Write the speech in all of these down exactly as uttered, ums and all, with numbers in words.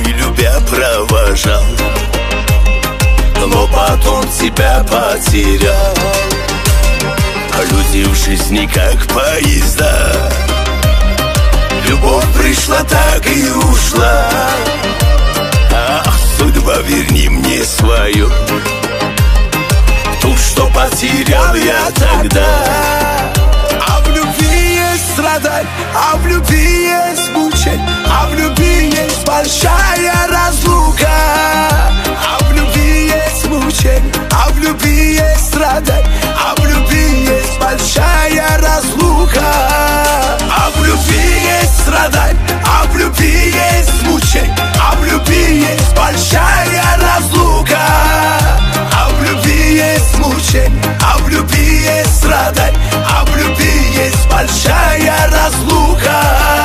любя провожал, но потом тебя потерял. А люди в жизни как поезда, любовь пришла, так и ушла. Ах, судьба, верни мне свою, ту, что потерял я тогда. А в любви есть страдать, а в любви есть мучить, а в любви есть большая разлука. А в любви есть мучить, а в любви есть страдать, а в любви есть большая разлука. А в любви есть страдать, а в любви есть мучить, а в любви есть большая разлука. А в любви есть мучить, а в любви есть страдать, а в любви есть большая разлука.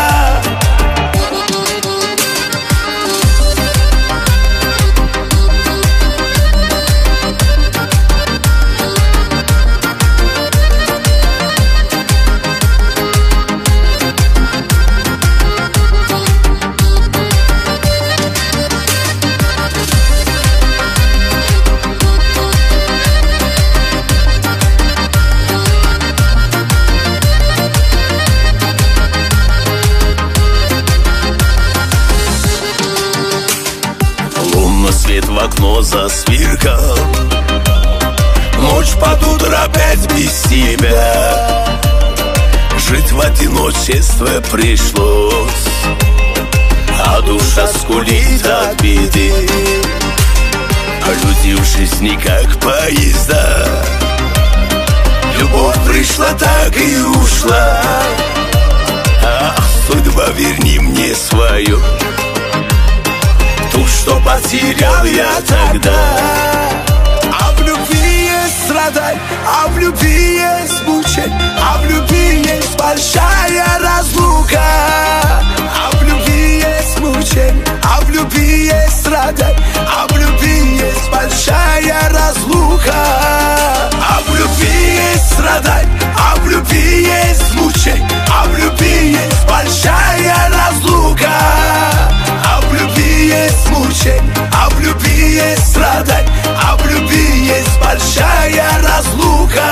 Свет в окно засверкал, ночь под утро опять без тебя. Жить в одиночестве пришлось, а душа скулит от беды. А люди в жизни как поезда, любовь пришла, так и ушла. Ах, судьба, верни мне свою, ту, что потерял я тогда. А в любви есть страдать, а в любви есть мучить, а в любви есть большая разлука. А в любви есть мучить, а в любви есть страдать, а в любви есть большая разлука. А в любви есть страдать, а в любви есть мучить, а в любви есть большая разлука. А в любви есть мучить, а в любви есть страдать, а в любви есть большая разлука.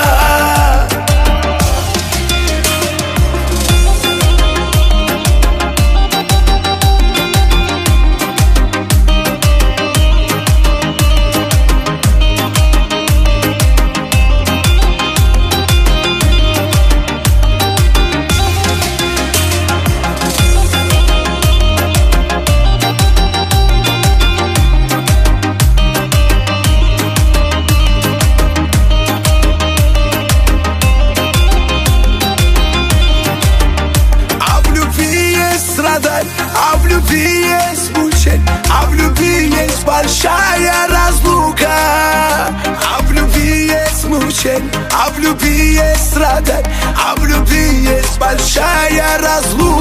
А в любви есть мучить, а в любви есть большая разлука. А в любви есть мучить, а в любви есть страдать, а в любви есть большая разлука.